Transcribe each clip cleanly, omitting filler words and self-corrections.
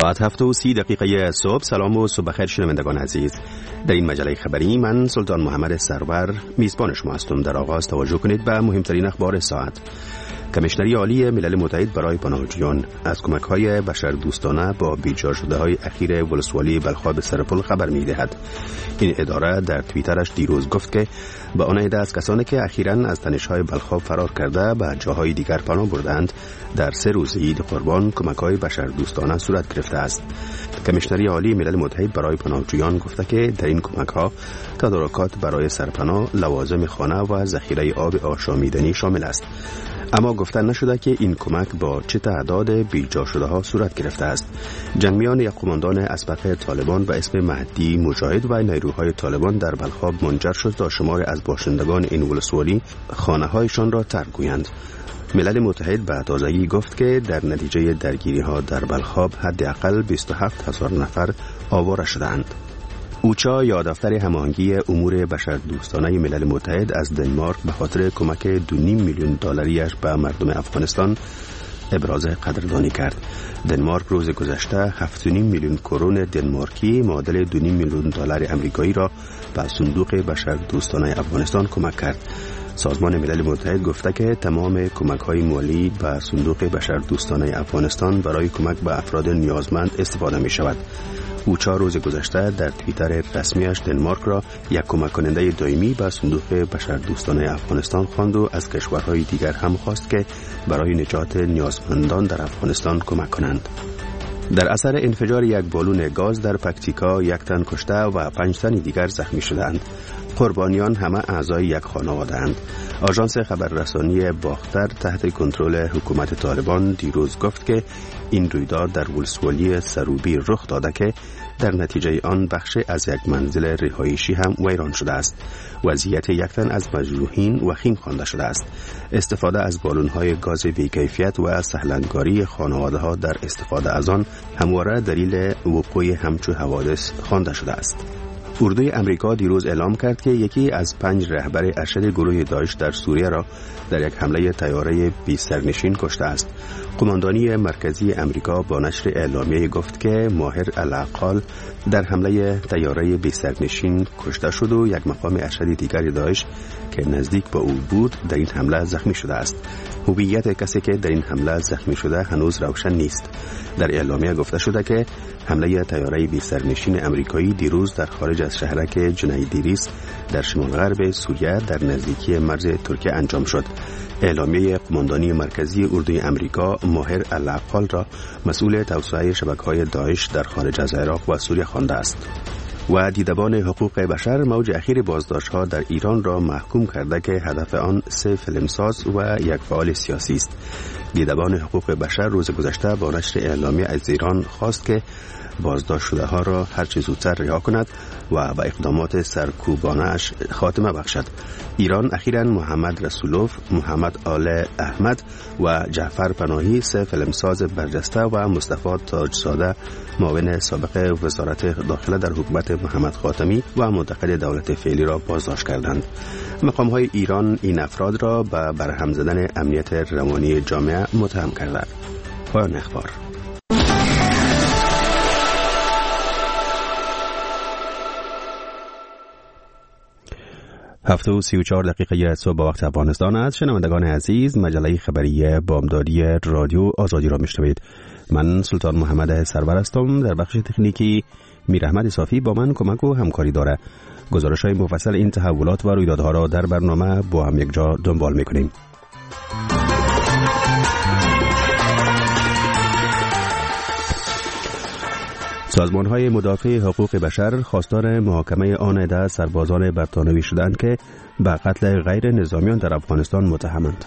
ساعت 7:30 صبح. سلام و صبح بخیر شنوندگان عزیز. در این مجله خبری من سلطان محمد سرور میزبان شما هستم. در آغاز توجه کنید به مهمترین اخبار ساعت. کمیشنری عالی ملل متحد برای پناهجویان از کمک‌های بشردوستانه با بیجا شده‌های اخیر ولسوالی بلخاب سرپل خبر می‌دهد. این اداره در توییترش دیروز گفت که به آن عده از کسانی که اخیراً از تنش‌های بلخاب فرار کرده به جاهای دیگر پناه بردند در 3 روز عید قربان کمک‌های بشردوستانه صورت گرفته است. کمیشنری عالی ملل متحد برای پناهجویان گفته که در این کمک‌ها تدارکات برای سرپناه، لوازم خانه و ذخیره آب آشامیدنی شامل است. اما گفته نشده که این کمک با چه تعداد بیجا شده ها صورت گرفته است. جنگمیان یک قماندان اسبق طالبان به اسم مهدی مجاهد و نیروهای طالبان در بلخاب منجر شد تا شمار از باشندگان این ولسوالی خانه هایشان را ترک گویند. ملل متحد به تازگی گفت که در نتیجه درگیری ها در بلخاب حداقل 27,000 نفر آواره شدند. اوچا یا دفتر هماهنگی امور بشردوستانه ملل متحد از دنمارک به خاطر کمک 2.5 میلیون دلاریش به مردم افغانستان ابراز قدردانی کرد. دنمارک روز گذشته 7.5 میلیون کرون دنمارکی معادل 2.5 میلیون دلار آمریکایی را به صندوق بشردوستانه افغانستان کمک کرد. سازمان ملل متحد گفته که تمام کمک‌های مالی به صندوق بشردوستانه افغانستان برای کمک به افراد نیازمند استفاده می‌شود. اوچا روز گذشته در توییتر رسمیش دنمارک را یک کمک کننده دائمی به صندوق بشردوستانه افغانستان خواند و از کشورهای دیگر هم خواست که برای نجات نیازمندان در افغانستان کمک کنند. در اثر انفجار یک بالون گاز در پکتیکا 1 تن کشته و 5 تن دیگر زخمی شدند. قربانیان همه اعضای یک خانواده اند. آژانس خبررسانی باختر تحت کنترل حکومت طالبان دیروز گفت که این رویداد در ولسوالی سروبی رخ داده که در نتیجه آن بخش از یک منزل رهایشی هم ویران شده است. وضعیت 1 تن از مجروحین وخیم خوانده شده است. استفاده از بالون‌های گاز بی‌کیفیت و سهلنگاری خانواده‌ها در استفاده از آن همواره دلیل وقوع همچو حوادث خوانده شده است. اردوی امریکا دیروز اعلام کرد که یکی از 5 رهبر ارشد گروه داعش در سوریه را در یک حمله طیاره بی سرنشین کشته است. قماندانی مرکزی امریکا با نشر اعلامیه گفت که ماهر الاقال در حمله طیاره بی سرنشین کشته شد و یک مقام ارشد دیگر داعش که نزدیک به او بود در این حمله زخمی شده است. هویت کسی که در این حمله زخمی شده هنوز روشن نیست. در اعلامیه گفته شده که حمله طیاره بی سرنشین امریکایی دیروز در خارج از شهرک جنیدریس در شمال غرب سوریه در نزدیکی مرز ترکیه انجام شد. اعلامیه قماندانی مرکزی اردوی امریکا ماهر الاقال را مسئول توسعه شبکه‌های داعش در خارج از عراق و سوریه خوانده است. و دیدبان حقوق بشر موج اخیر بازداشت‌ها در ایران را محکوم کرده که هدف آن 3 فیلمساز و 1 فعال سیاسی است. دیدبان حقوق بشر روز گذشته با نشر اعلامیه از ایران خواست که بازداشت شده ها را هر چه زودتر رها کند و به اقدامات سرکوبانه‌اش خاتمه بخشد. ایران اخیراً محمد رسولوف، محمد آل احمد و جعفر پناهی 3 فیلمساز برجسته و مصطفی تاجزاده معاون سابق وزارت داخله در حکومت محمد خاتمی و منتقد دولت فعلی را بازداشت کردند. مقام‌های ایران این افراد را به برهم زدن امنیت روانی جامعه متهم کردند. پایان اخبار. 7:34 صبح با وقت افغانستان است. شنوندگان عزیز، مجله خبری بامدادی رادیو آزادی را میشنوید. من سلطان محمد سرور هستم. در بخش تکنیکی میر احمد صافی با من کمک و همکاری داره. گزارش‌های مفصل این تحولات و رویدادها را در برنامه با هم یک جا دنبال میکنیم. سازمان‌های مدافع حقوق بشر خواستار محاکمه آن عده سربازان برطانوی شدند که به قتل غیر نظامیان در افغانستان متهمند.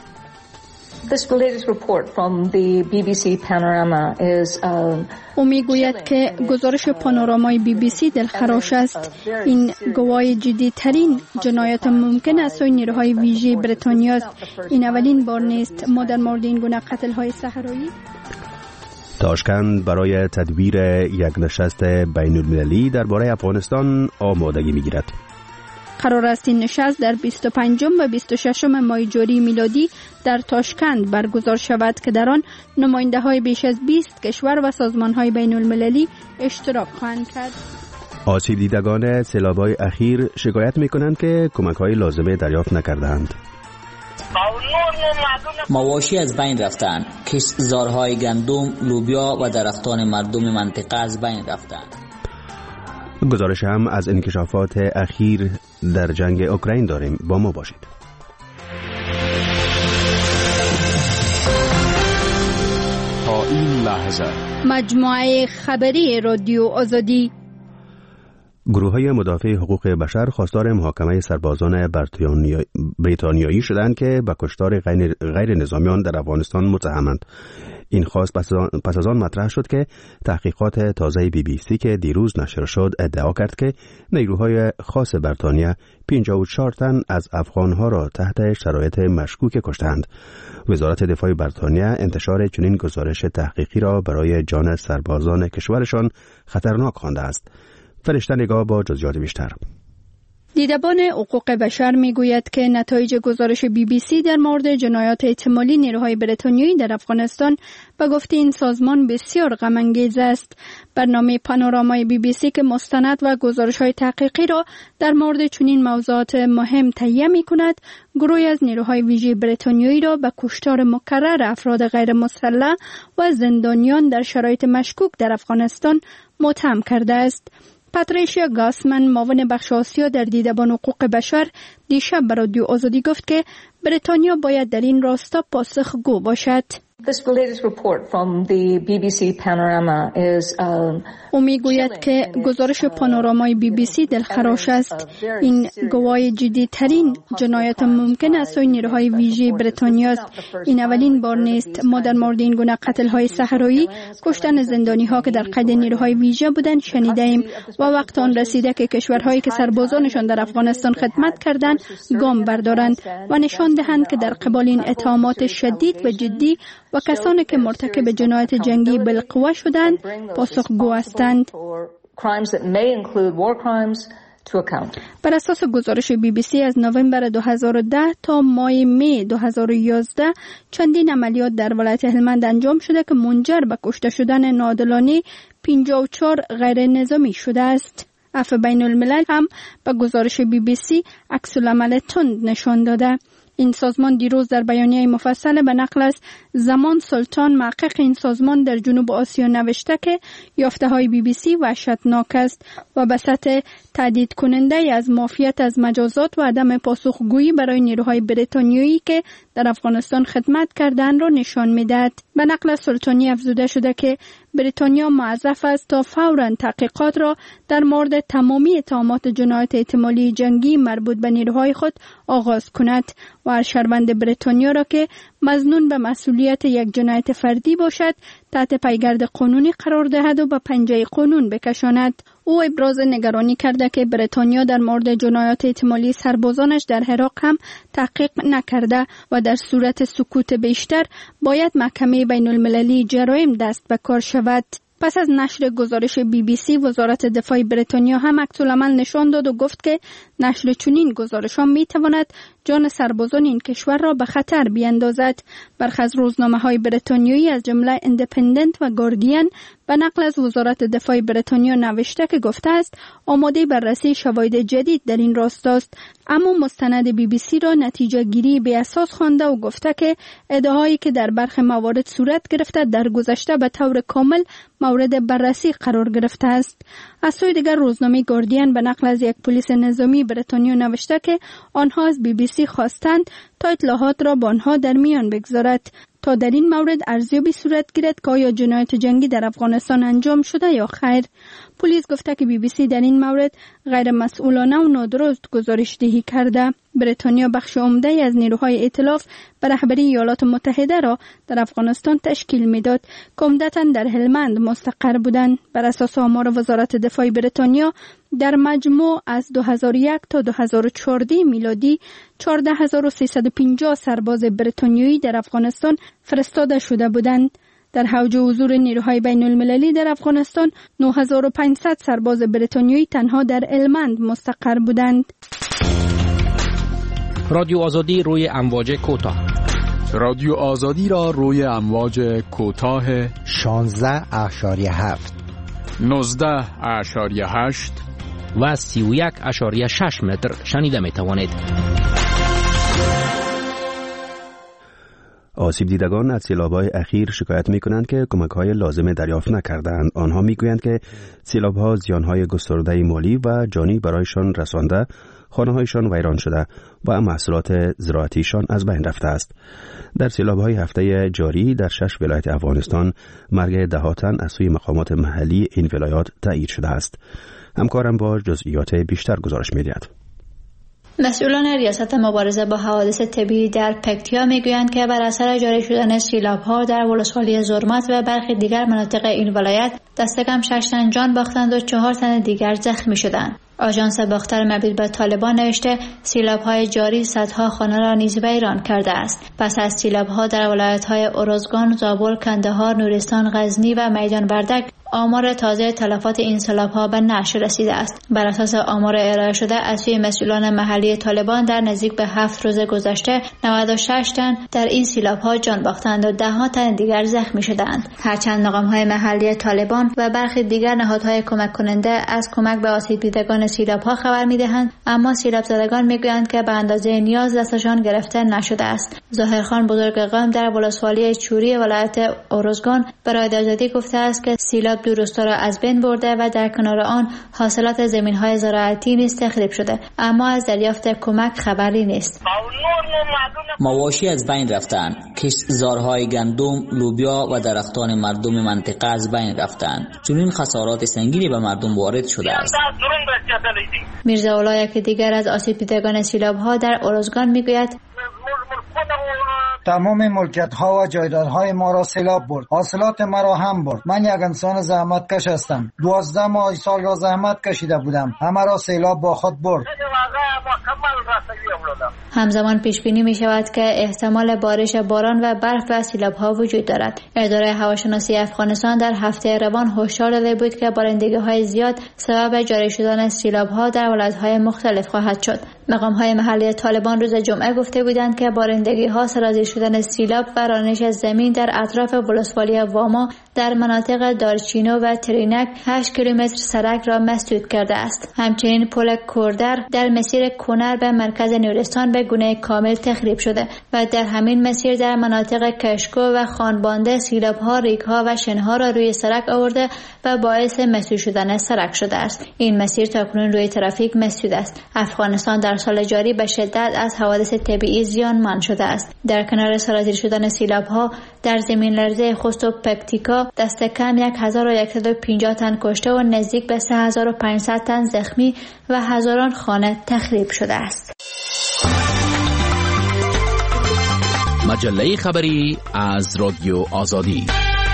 او میگوید که گزارش پانورامای BBC دلخراش است. این گواهی جدی‌ترین جنایت ممکن است سوی نیروهای ویژه بریتانیا است. این اولین بار نیست ما در مورد این گونه قتل‌های صحرایی. تاشکند برای تدویر یک نشست بین‌المللی درباره افغانستان آمادگی می‌گیرد. قرار است این نشست در 25 و 26 ماه جاری میلادی در تاشکند برگزار شود که در آن نماینده‌های بیش از 20 کشور و سازمان‌های بین‌المللی اشتراک خواهند کرد. آسیب دیدگان سیلاب‌های اخیر شکایت می‌کنند که کمک‌های لازمه دریافت نکردند. مواشی از بین رفتند، کشتزارهای گندم، لوبیا و درختان مردم منطقه از بین رفتند. گزارش هم از انکشافات اخیر در جنگ اوکراین داریم، با ما باشید. تا این لحظه مجموعه خبری رادیو آزادی. گروه‌های مدافع حقوق بشر خواستار محاکمه سربازان بریتانیایی شدند که به کشتار غیر نظامیان در افغانستان متهمند. این خواست پس از آن مطرح شد که تحقیقات تازه BBC که دیروز نشر شد ادعا کرد که نیروهای خاص بریتانیا 54 تن از افغانها را تحت شرایط مشکوک کشتند. وزارت دفاع بریتانیا انتشار چنین گزارش تحقیقی را برای جان سربازان کشورشان خطرناک خوانده است. فرشته نگاه با جزئیات بیشتر. دیدبان حقوق بشر میگوید که نتایج گزارش BBC در مورد جنایات احتمالی نیروهای بریتانیایی در افغانستان به گفته این سازمان بسیار غم انگیز است. برنامه پانورامای BBC که مستند و گزارش‌های تحقیقی را در مورد چنین موضوعات مهم تهیه می‌کند، گروهی از نیروهای ویژه بریتانیایی را به کشتار مکرر افراد غیر مسلح و زندانیان در شرایط مشکوک در افغانستان متهم کرده است. پاتریشیا گاسمن، معاون بخش آسیا در دیدبان حقوق بشر، دیشب به رادیو آزادی گفت که بریتانیا باید در این راستا پاسخگو باشد. او میگوید که گزارش پانورامای BBC دلخراش است. این گواهی جدی ترین جنایت ممکن است سوی نیروهای ویژه بریتانیا است. این اولین بار نیست. ما در مورد این گونه قتل های صحرایی، کشتن زندانی ها که در قید نیروهای ویژه بودند شنیده ایم و وقت آن رسیده که کشورهایی که سربازانشان در افغانستان خدمت کردند گام بردارند و نشان دهند که در قبال این اتهامات شدید و جدی و کسانی که مرتکب جنایت جنگی بالقوه شدند پاسخگو هستند. بر اساس گزارش BBC از نوامبر 2010 تا ماه می 2011 چندین عملیات در ولایت هلمند انجام شده که منجر به کشته شدن ناعادلانه 54 غیر نظامی شده است. عفو بین الملل هم به گزارش BBC عکس‌العمل تند نشان داده. این سازمان دیروز در بیانیه مفصل به نقل از زمان سلطان، محقق این سازمان در جنوب آسیا، نوشته که یافته‌های BBC وحشتناک است و به سطح تهدید کننده از معافیت از مجازات و عدم پاسخگویی برای نیروهای بریتانیایی که در افغانستان خدمت کردند را نشان می‌دهد. به نقل از سلطانی افزوده شده که بریتانیا موظف است تا فوراً تحقیقات را در مورد تمامی اتهامات جنایت احتمالی جنگی مربوط به نیروهای خود آغاز کند و هر شهروند بریتانیا را که مظنون به مسئولیت یک جنایت فردی باشد تحت پیگرد قانونی قرار دهد و به پنجه قانون بکشاند. او ابراز نگرانی کرده که بریتانیا در مورد جنایات احتمالی سربازانش در عراق هم تحقیق نکرده و در صورت سکوت بیشتر باید محکمه بین المللی جرایم دست به کار شود. پس از نشر گزارش BBC، وزارت دفاع بریتانیا هم عکس‌العمل نشان داد و گفت که نشر چنین گزارش‌ها می‌تواند جان سربازان این کشور را به خطر بیاندازد. برخی از روزنامه‌های بریتانیایی از جمله ایندیپندنت و گاردین به نقل از وزارت دفاع بریتانیا نوشته که گفته است آماده بررسی شواهد جدید در این راستاست، اما مستند BBC را نتیجه گیری بی اساس خوانده و گفته که ادعاهایی که در برخی موارد صورت گرفته در گذشته به طور کامل مورد بررسی قرار گرفته است. از سوی دیگر روزنامه گاردین به نقل از یک پلیس نظامی بریتانیا نوشته که آنها از BBC خواستند تا اطلاعات را با آنها در میان بگذارد تا در این مورد ارزیابی صورت گیرد که آیا جنایت جنگی در افغانستان انجام شده یا خیر. پلیس گفته که BBC در این مورد غیر مسئولانه و نادرست گزارش دهی کرده. بریتانیا بخش عمده از نیروهای ائتلاف به رهبری ایالات متحده را در افغانستان تشکیل میداد که عمدتاً در هلمند مستقر بودند. بر اساس آمار وزارت دفاع بریتانیا در مجموع از 2001 تا 2014 میلادی 14350 سرباز بریتانیایی در افغانستان فرستاده شده بودند. در حوزه حضور نیروهای بین المللی در افغانستان 9500 سرباز بریتانیایی تنها در هلمند مستقر بودند. رادیو آزادی روی امواج کوتاه. رادیو آزادی را روی امواج کوتاه 16.7 19.8 و 31.6 متر شنیده می توانید. آسیب دیدگان از سیلاب‌های اخیر شکایت می‌کنند که کمک‌های لازم دریافت نکردند. آنها می‌گویند که سیلاب‌ها زیان‌های گسترده مالی و جانی برایشان رسانده، خانه‌هایشان ویران شده و محصولات زراعتیشان از بین رفته است. در سیلاب‌های هفته جاری در 6 ولایت افغانستان مرگ ده‌ها تن از سوی مقامات محلی این ولایات تایید شده است. همکارم با جزئیات بیشتر گزارش می‌دهد. مسئولان ریاست مبارزه با حوادث طبیعی در پکتیا میگویند که بر اثر جاری شدن سیلاب‌ها در ولسوالی زرمت و برخی دیگر مناطق این ولایت دست کم 6 تن جان باختند و 4 تن دیگر زخمی شدند. آژانس باختر مربوط به طالبان نوشته سیلاب‌های جاری صدها خانه را نیز ویران کرده است. پس از سیلاب‌ها در ولایت‌های ارزگان، زابل، کندهار، نورستان، غزنی و میدان وردک آمار تازه تلفات این سیلاب‌ها به نشر رسیده است. بر اساس آمار ارائه شده از سوی مسئولان محلی طالبان در نزدیک به 7 روز گذشته 96 تن در این سیلاب‌ها جان باختند و 10 تن دیگر زخمی شدند. هرچند مقام‌های محلی طالبان و برخی دیگر نهادهای کمک کننده از کمک به آسیب دیدگان سیلاب‌ها خبر می‌دهند، اما سیلاب زدگان می‌گویند که به اندازه نیاز دستشان گرفته نشده است. ظاهرخان بزرگقام در ولسوالی چوری ولایت ارزگان برای آزادی گفته است که سیلاب دو روستا را از بین برده و در کنار آن حاصلات زمین‌های زراعتی نیز تخریب شده، اما از دریافت کمک خبری نیست. مواشی از بین رفتند، کشتزارهای گندم، لوبیا و درختان مردم منطقه از بین رفتند. چنین خسارات سنگینی به مردم وارد شده است. میرزا اولا یکی دیگر از آسیب دیدگان سیلاب‌ها در ارزگان میگوید تمام ملکیت‌ها و جایدادهای ما را سیلاب برد. حاصلات مرا هم برد. من یک انسان زحمت کش هستم. 12 ماه سال را زحمت کشیده بودم. همه را سیلاب با خود برد. همزمان پیش بینی می شود که احتمال بارش باران و برف و سیلاب‌ها وجود دارد. اداره هواشناسی افغانستان در هفته روان هشدار داده بود که بارندگی‌های زیاد سبب جاری شدن سیلاب‌ها در ولایت‌های مختلف خواهد شد. مقام‌های محلی طالبان روز جمعه گفته بودند که بارندگی‌ها سرازیر شدن سیلاب و رانش زمین در اطراف ولسوالی واما در مناطق دارچینو و ترینک 8 کیلومتر سرک را مسدود کرده است. همچنین پل کوردر در مسیر کنر به مرکز نورستان به گونه کامل تخریب شده و در همین مسیر در مناطق کشکو و خانبانده سیلاب‌ها ریگ‌ها و شنها را روی سرک آورده و باعث مسدود شدن سرک شده است. این مسیر تاکنون روی ترافیک مسدود است. افغانستان در سال جاری به شدت از حوادث طبیعی زیانمند شده است. در کنار سرازیر شدن سیلاب‌ها در زمین لرزه خوست و پکتیکا دست کم 1150 تن کشته و نزدیک به 3500 تن زخمی و هزاران خانه تخریب شده است. مجله خبری از رادیو آزادی.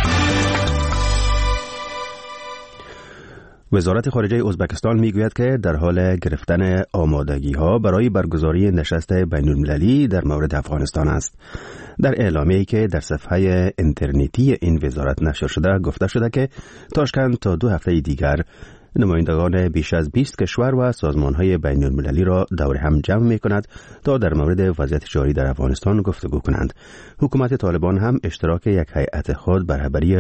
وزارت خارجه ازبکستان میگوید که در حال گرفتن آمادگی‌ها برای برگزاری نشست بین‌المللی در مورد افغانستان است. در اعلامیه‌ای که در صفحه اینترنتی این وزارت نشر شده گفته شده که تاشکند تا 2 هفته دیگر نمایندگان بیش از 20 کشور و سازمان‌های بین‌المللی را دور هم جمع می‌کند تا در مورد وضعیت جاری در افغانستان گفتگو کنند. حکومت طالبان هم اشتراک یک هیئت خود به رهبری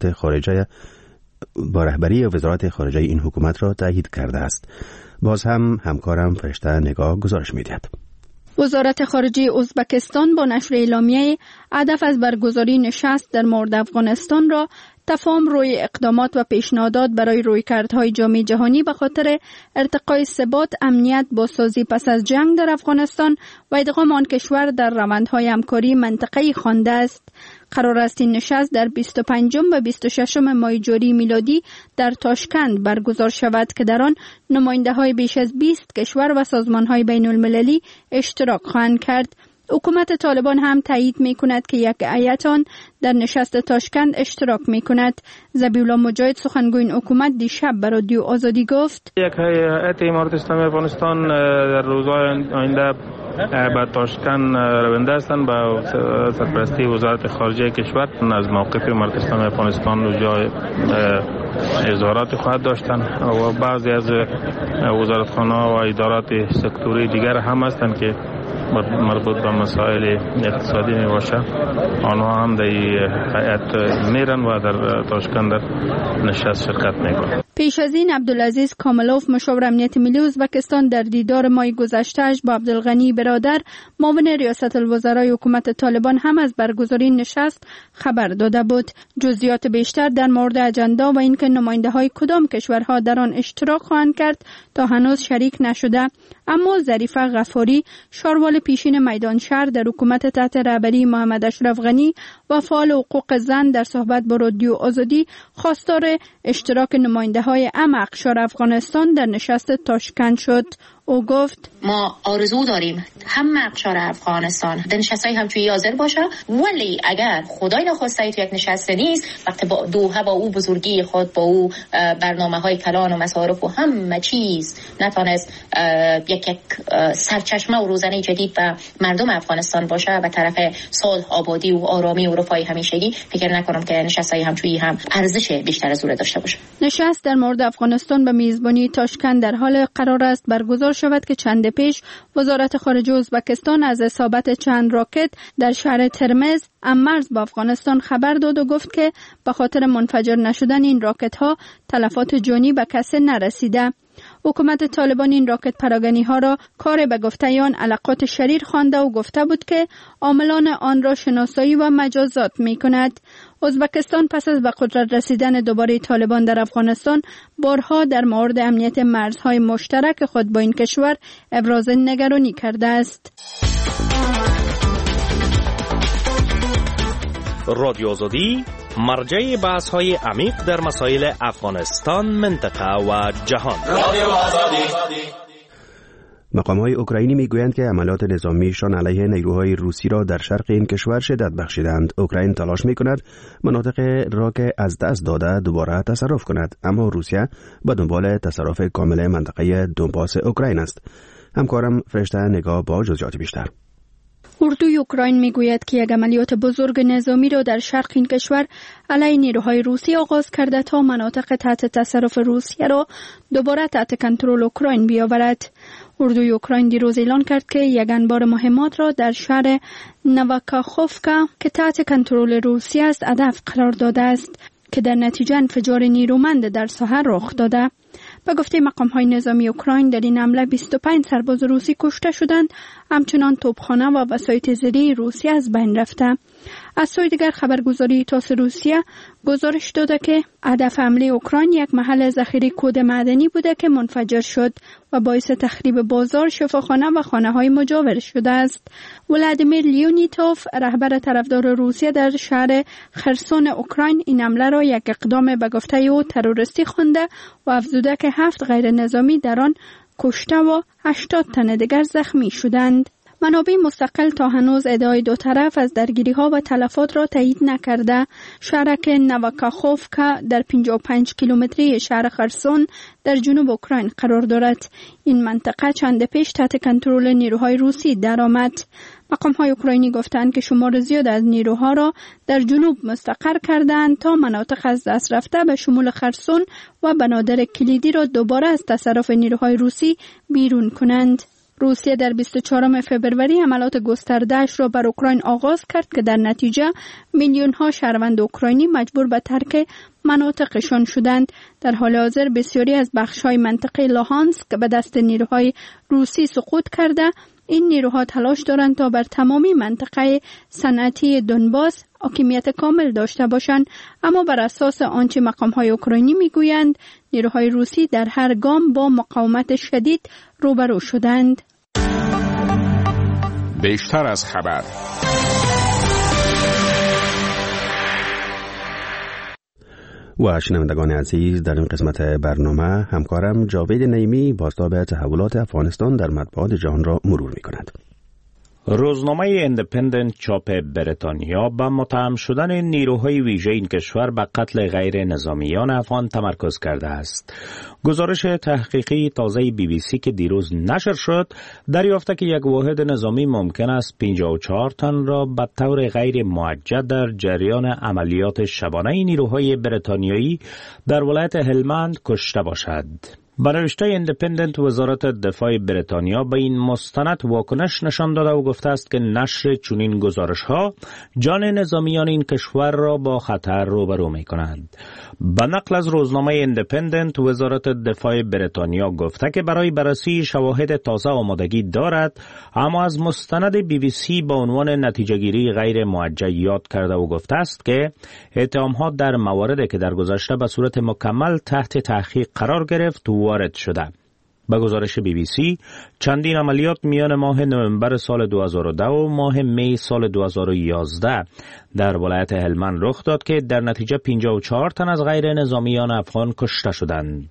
وزارت خارجه این حکومت را تایید کرده است. باز هم همکارم فرشته نگاه گزارش می‌دهد. وزارت خارجه ازبکستان با نشر اعلامیه هدف از برگزاری نشست در مورد افغانستان را تفاهم روی اقدامات و پیشنهادات برای رویکردهای جامعه جهانی به خاطر ارتقای ثبات، امنیت، بازسازی پس از جنگ در افغانستان و ادغام آن کشور در روندهای همکاری منطقه‌ای خوانده است. قرار است این نشست در 25 و 26 ماه جاری میلادی در تاشکند برگزار شود که در آن نماینده‌های بیش از 20 کشور و سازمان‌های بین‌المللی اشتراک خواهند کرد. حکومت طالبان هم تایید می‌کند که یک هیئت آن در نشست تاشکند اشتراک می‌کند. ذبیح‌الله مجاهد سخنگوی حکومت دیشب به رادیو آزادی گفت: یک هیئت امارات اسلامی افغانستان در روزهای آینده به تاشکند رونده هستند به سرپرستی وزارت خارجه کشور. از موقف امارات اسلامی افغانستان روزهای اظهارات خواهد داشتند و بعضی از وزارتخانه‌ها و ادارات سکتوری دیگر هم هستند که مربوط به مسائل اقتصادی می باشه، آنها هم در هیئت میرن و در تاشکند در نشست شرکت میکنن. پیش از این عبدالعزیز کاملوف مشاور امنیت ملی ازبکستان در دیدار ماه گذشته‌اش با عبدالغنی برادر معاون ریاست الوزرای حکومت طالبان هم از برگزاری نشست خبر داده بود. جزئیات بیشتر در مورد اجندا و اینکه نماینده‌های کدام کشورها در آن اشتراک خواهند کرد تا هنوز شریک نشده، اما ظریفه غفاری شاروال پیشین میدان شهر در حکومت تحت رهبری محمد اشرف غنی و فعال حقوق زن در صحبت با رادیو آزادی خواستار اشتراک نماینده‌های اقشار افغانستان در نشست تاشکند شد. او گفت ما آرزو داریم هم اقشار افغانستان در نشست‌های همچویی حاضر باشه، ولی اگر خدای نخواسته تو یک نشست نیست، وقتی با دوحه با او بزرگی خود با او برنامه‌های کلان و مصارف و همه چیز نتونست یک سرچشمه و روزنه جدید به مردم افغانستان باشه و طرف صلح، آبادی و آرامی و رفاه همیشگی، فکر نکنم که نشست‌های همچویی هم ارزش بیشتر از او داشته باشه. نشست در مورد افغانستان به میزبانی تاشکند در حال قرار است برگزار شود که چند پیش وزارت خارجه ازبکستان از اصابت چند راکت در شهر ترمز مرز با افغانستان خبر داد و گفت که به خاطر منفجر نشدن این راکت ها تلفات جانی به کسی نرسیده. حکومت طالبان این راکت پراگنی ها را کار به گفته آن علاقات شریر خوانده و گفته بود که عاملان آن را شناسایی و مجازات می کند. ازبکستان پس از به قدرت رسیدن دوباره طالبان در افغانستان بارها در مورد امنیت مرزهای مشترک خود با این کشور ابراز نگرانی کرده است. رادیو آزادی مرجع بحث‌های عمیق در مسائل افغانستان، منطقه و جهان. رادیو آزادی. مقام‌های اوکراینی میگویند که عملیات نظامیشان علیه نیروهای روسی را در شرق این کشور شدت بخشیدند. اوکراین تلاش می‌کند مناطق را که از دست داده دوباره تصرف کند، اما روسیه به دنبال تصرف کامل منطقه دونباس اوکراین است. همکارم فرشته نگاه با جزئیات بیشتر. اردوی اوکراین میگوید که یک عملیات بزرگ نظامی را در شرق این کشور علیه نیروهای روسی آغاز کرده تا مناطق تحت تصرف روسیه را دوباره تحت کنترل اوکراین بیاورد. اردوی اوکراین دیروز اعلان کرد که یک انبار مهمات را در شهر نواکاخوفکا که تحت کنترل روسیه است هدف قرار داده است که در نتیجه انفجار نیرومند در ساحه رخ داده. به گفته مقام‌های نظامی اوکراین در این حمله 25 سرباز روسی کشته شدند، همچنان توپخانه و وسایط زیری روسیه از بین رفته. از سوی دیگر خبرگزاری تاس روسیه گزارش داده که هدف حمله اوکراین یک محل ذخیره کود معدنی بوده که منفجر شد و باعث تخریب بازار، شفاخانه و خانه‌های مجاور شده است. ولادیمیر لیونیتوف، رهبر طرفدار روسیه در شهر خرسون اوکراین، این حمله را یک اقدام به گفته او تروریستی خوانده و افزوده که 7 غیر نظامی در آن کشته و 80 تن دیگر زخمی شدند. منابع مستقل تا هنوز ادعای دو طرف از درگیری‌ها و تلفات را تایید نکرده. شهرک نواکاخوفکا در 55 کیلومتری شهر خرسون در جنوب اوکراین قرار دارد. این منطقه چند پیش تحت کنترل نیروهای روسی درآمد. مقام‌های اوکراینی گفتند که شمار زیاد از نیروها را در جنوب مستقر کردند تا مناطق از دست رفته به شمول خرسون و بنادر کلیدی را دوباره از تصرف نیروهای روسی بیرون کنند. روسیه در 24 فوریه حملات گسترده‌اش را بر اوکراین آغاز کرد که در نتیجه میلیون‌ها شهروند اوکراینی مجبور به ترک مناطقشان شدند. در حال حاضر بسیاری از بخش‌های منطقه لوهانسک به دست نیروهای روسی سقوط کرده. این نیروها تلاش دارند تا بر تمامی منطقه صنعتی دونباس حاکمیت کامل داشته باشند، اما بر اساس آنچه مقام‌های اوکراینی میگویند نیروهای روسی در هر گام با مقاومت شدید روبرو شدند. بیشتر از خبر. و شنوندگان عزیز، در این قسمت برنامه همکارم جاوید نعیمی بازتاب تحولات افغانستان در مطبوعات جهان را مرور می کند. روزنامه ایندیپندنت چاپ بریتانیا به متهم شدن نیروهای ویژه این کشور به قتل غیر نظامیان افغان تمرکز کرده است. گزارش تحقیقی تازه BBC که دیروز نشر شد دریافته که یک واحد نظامی ممکن است 54 تن را به طور غیر موجه در جریان عملیات شبانه نیروهای بریتانیایی در ولایت هلمند کشته باشد. به نوشته ایندیپندنت، وزارت دفاع بریتانیا به این مستند واکنش نشان داده و گفته است که نشر چنین گزارش‌ها جان نظامیان این کشور را با خطر روبرو می‌کند. به نقل از روزنامه ایندیپندنت، وزارت دفاع بریتانیا گفته که برای بررسی شواهد تازه آمادگی دارد، اما از مستند BBC با عنوان نتیجه‌گیری غیر موجه یاد کرده و گفته است که اتهام‌ها در مواردی که در گذشته به صورت مکمل تحت تحقیق قرار گرفت وارد شده. به گزارش BBC، چندین عملیات میان ماه نوامبر سال 2010 و ماه می سال 2011 در ولایت هلمند رخ داد که در نتیجه 54 تن از غیر نظامیان افغان کشته شدند.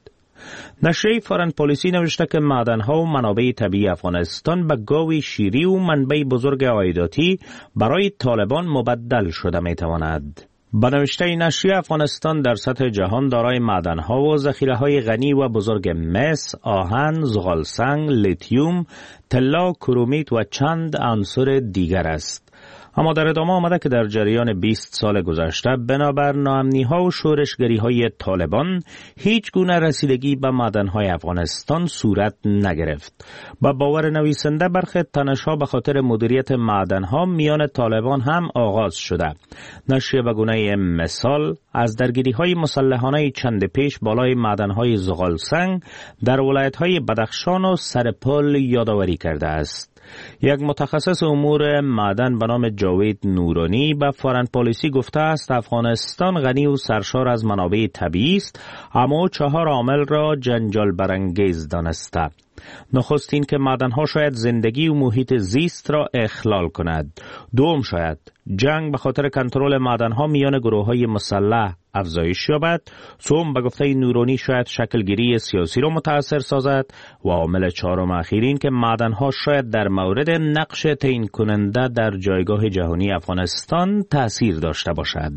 نشریه فارن پالیسی نوشته که معدن‌ها و منابع طبیعی افغانستان به گاوی شیری و منبع بزرگ عایداتی برای طالبان مبدل شده می‌تواند. به نوشته نشریه، افغانستان در سطح جهان دارای معدن‌ها و ذخیره‌های غنی و بزرگ مس، آهن، زغالسنگ، لیتیوم، طلا، کرومیت و چند عنصر دیگر است. اما در ادامه آمده که در جریان 20 سال گذشته بنابر ناامنی‌ها و شورشگری‌های طالبان هیچ گونه رسیدگی به معدن‌های افغانستان صورت نگرفت. با باور نویسنده، برخی تنش‌ها به خاطر مدیریت معدن‌ها میان طالبان هم آغاز شده. نشریه به گونه مثال از درگیری‌های مسلحانه چند پیش بالای معدن‌های زغالسنگ در ولایت‌های بدخشان و سرپل یادآوری کرده است. یک متخصص امور معدن به نام جاوید نورانی به فارن پالیسی گفته است افغانستان غنی و سرشار از منابع طبیعی است، اما 4 عامل را جنجال برانگیز دانسته. نخستین که معدن‌ها شاید زندگی و محیط زیست را اخلال کند. دوم، شاید جنگ به خاطر کنترل معدن‌ها میان گروه‌های مسلح افزایش یابد. سوم، به گفته نورانی، شاید شکلگیری سیاسی را متأثر سازد. و عامل چهارم اخیرین که معدن‌ها شاید در مورد نقش تعیین کننده در جایگاه جهانی افغانستان تأثیر داشته باشد.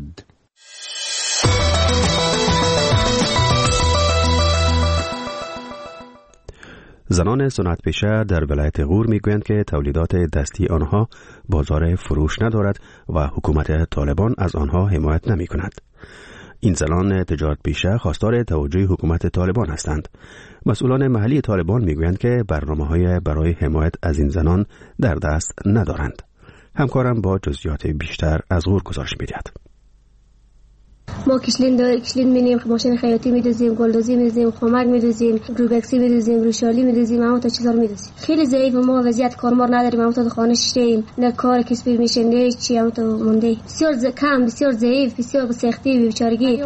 زنان صنعت پیشه در ولایت غور میگویند که تولیدات دستی آنها بازار فروش ندارد و حکومت طالبان از آنها حمایت نمی کند. این زنان تجارت پیشه خواستار توجه حکومت طالبان هستند. مسئولان محلی طالبان میگویند که برنامه‌های برای حمایت از این زنان در دست ندارند. همکارم با جزئیات بیشتر از غور گزارش می‌دهد. ما کشلین می‌نیم، ماشین خیاطی می‌دوزیم، گلدوزی می‌دوزیم، خمک می‌دوزیم، روبکسی می‌دوزیم، روشالی می‌دوزیم، اما تا چیزا می‌دوزیم. خیلی ضعیف، ما وضعیت کارمار نداریم، اما تا خانه شیشتیم، نه کار کسبی میشه، نه چی، اما تا مونده. بسیار کم، بسیار ضعیف، بسیار سختی و بیچارگی.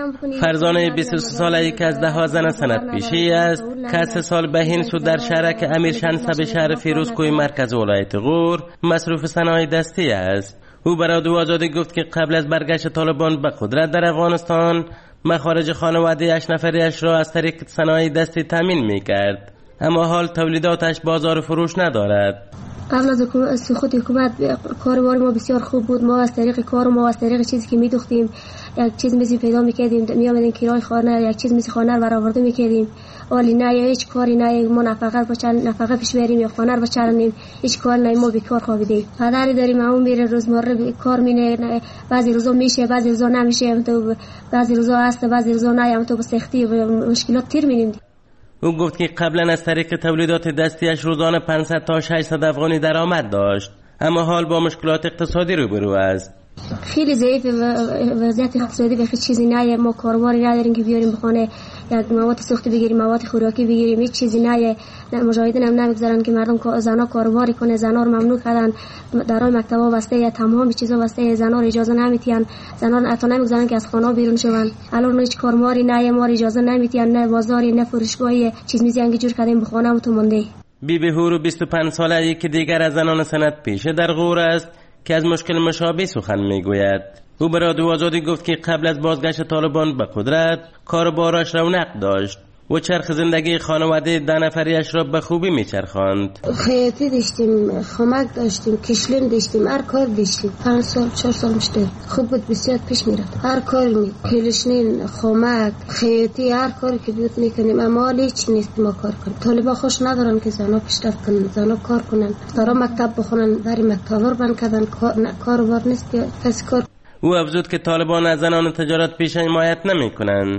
فرزانه 23 ساله یک از 10 زن صنعت پیشه است که از 3 سال به این سو در شهرک امیرشنسب شهر فیروزکوی مرکز ولایت غور مصروف صنایع دستی است. او برای رادیو آزادی گفت که قبل از برگشت طالبان به قدرت در افغانستان مخارج خانواده 8 نفریش را از طریق صنایع دستی تامین می‌کرد، اما حال تولیداتش بازار فروش ندارد. قبل از سقوط حکومت کاروبار ما بسیار خوب بود. ما از طریق کار ما از طریق چیزی که می‌دوختیم یک چیز می‌زی پیدا می‌کردیم، می‌آمدیم کرای خانه یک چیز می‌زی خانه رو برآورده می‌کردیم. ولی نه هیچ کاری نه، ما نفقه پیش بریم یا خانه رو بچرانیم، هیچ کار نه، ما بیکار خوابیدیم. پدری داریم اون میره روزمره کار مینه، بعضی روزا میشه بعضی روزا نمیشه، تو بعضی روزا هست بعضی روزا نه، تو با سختی و مشکلات تیر می‌ریم. او گفت که قبلا از طریق تولیدات دستیش روزانه 500 تا 600 افغانی درآمد داشت، اما حال با مشکلات اقتصادی روبرو است. خیلی ضعیف وضعیت اقتصادی، به چیزی نه، ما کاروباری نداریم که بیاریم بخونه یک مواد سوختی بگیریم، مواد خوراکی بگیریم، هیچ چیزی نه. مجاهدین هم نمیگذارن که مردم زنا کاروباری کنه، زنا رو ممنوع کردن، درای مکتبا بسته، یا تمام چیزا بسته، زنا رو اجازه نمیتین، زنا رو حتی نمیگذارن که از خانه بیرون شون. الان هیچ کاروباری نه، ما اجازه نمیتین، نه بازاری نه فروشگاهی، چیز میزی انگی جور کردیم بخونه و تو مونده. بیبی هورو 25 ساله یکی دیگر از زنان صنعت پیشه در غور است که از مشکل مشابه سخن میگوید. او به رادیو آزادی گفت که قبل از بازگشت طالبان به قدرت کاروبارش رونق داشت و چرخ زندگی خانواده 10 نفریش را به خوبی میچرخاند. خیاطی داشتیم، خمک داشتیم، کشلین داشتیم، هر کار داشتیم. 5 سال 4 سال میشه خوب بود، بسیار پیش میرفت. هر کاری کلشنین، خمک، خیاطی، هر کاری که بود میکنیم، اما هیچ نیست ما کار کنیم. طالبا خوش ندارن که زنا پیشرفت کنن، زنا کار کنن، دارا مکتب بخونن، بری مکتب رو بند کردن، کاروبار نیست که کسی کار. او افزود که طالبان از زنان تجارت پیشه حمایت نمیکنند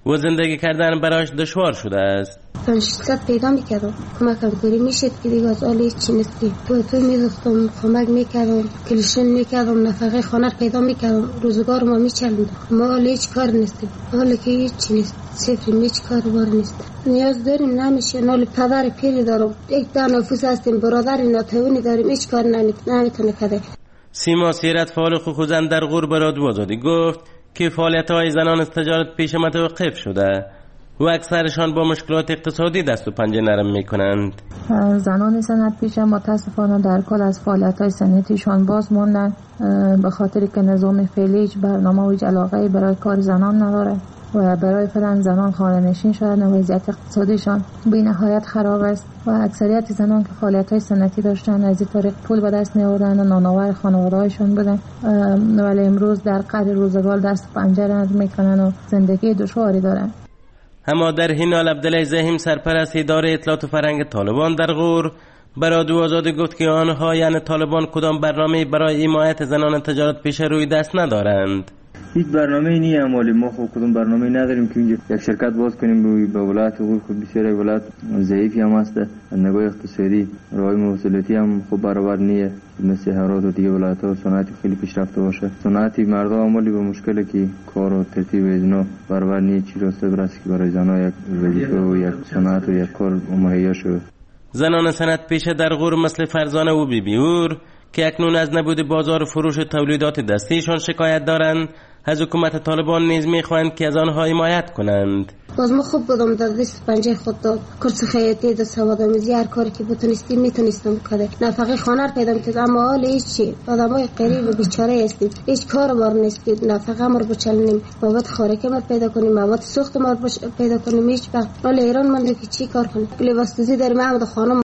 و زندگی کردن برایش دشوار شده است. 500 پیدا میکردم کمکم کنی میشد که دیگه از آلی چی نستی تو میدختم کمک میکردم کلشن میکردم نفقه خانه پیدا میکردم روزگار ما میچلوند ما آلی هیچ کار نستیم حالا که هیچ چی نیست صفری هیچ کار بار نیست نیاز داریم نمیشه نال پدر پیری دارم یک تا نفوس هستیم برادر ناتوانی داریم هیچ کار نمیتونه کرده. سیما سیرت فعال حقوق زن در غور به رادیو آزادی گفت که فعالیت‌های زنان از تجارت پیش متوقف شده و اکثرشان با مشکلات اقتصادی دست و پنجه نرم میکنند. زنان صنعت پیشه متاسفانه در کل از فعالیت‌های صنعتیشان باز ماندن به خاطر که نظام فعلی هیچ برنامه و هیچ علاقه‌ای برای کار زنان نداره و برای فعلا زنان خانه‌نشین شدن و وضعیت اقتصادیشان بی نهایت خراب است و اکثریت زنان که فعالیت‌های صنعتی داشتن از این طریق پول به دست می‌آوردن و نانآور خانواده‌هایشان بودن ولی امروز در قعر روزگار دست پنجه نرم میکنن و زندگی دشواری دارن. اما در این حال عبدالله زهیم سرپرست اداره اطلاعات و فرهنگ طالبان در غور به رادیو آزادی گفت که آنها یعنی طالبان کدام برنامه برای حمایت زنان تجارت پیشه روی دست ندارند. هیچ برنامه‌ای نیست ولی ما خود کدوم برنامه‌ای نداریم که اینجا یک شرکت باز کنیم به ولایت غور. خود بسیار ولایت ضعیفی هم است از نگاه اقتصادی راهی موصلاتی هم خوب برابر نیست مثل هرات و دیگه ولایت‌ها. صنعتی خیلی پیشرفته باشه صنعتی مردا عملی به مشکلی که کار و ترتیب اینا برابر نیست چی راسته برسه که برای زن‌ها یک وظیفه و یک صنعت و یک کار مهیا شود. زنان صنعت پیشه در غور مثل فرزانه و بیبیور که اکنون از نبود بازار فروش تولیدات دستیشان شکایت دارند از حکومت طالبان نیز میخواهند که از آنها حمایت کنند. باز ما خوب بودم در دست پنجه خود داد کورس خیاطی دست سوادآموزی هر کاری که بتونستیم میتونستم کنه نفقه خانه پیدا میکردم اما حال هیچی آدمای غریب و بیچاره هستیم هیچ کار بار نیست که نفقه ما رو بچلنیم مواد خوراکی ما پیدا کنیم مواد سوخت ما رو پیدا کنیم هیچ وقت حال ایران مونده که چی کار کنیم لباس دوزی داریم احمد خانم